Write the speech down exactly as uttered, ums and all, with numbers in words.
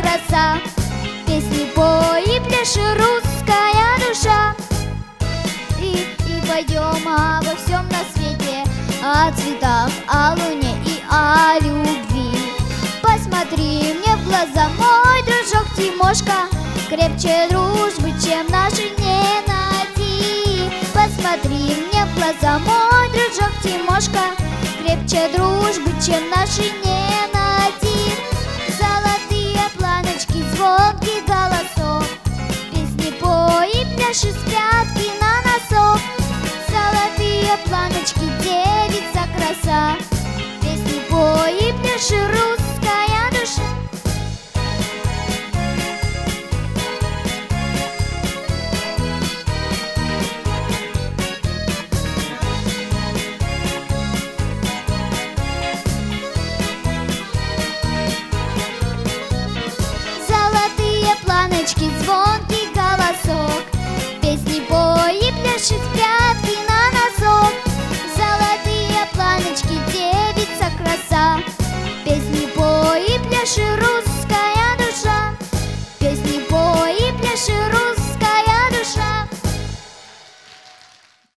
краса. Песни пой и пляши, русская душа. И, и пойдем обо всем на свете, о цветах, о луне и о любви. Посмотри мне в глаза, мой дружок Тимошка, крепче дружбы, чем наши не найти. Посмотри мне в глаза, мой дружок Тимошка, крепче дружбы, чем наши не найти. Золотые планочки, звонкий голосок, песни пой и пляши, с пятки на носок. Золотые планочки, девица краса, песни пой и пляши, русская душа. Золотые планочки, звонкий голосок, песни пой и пляши,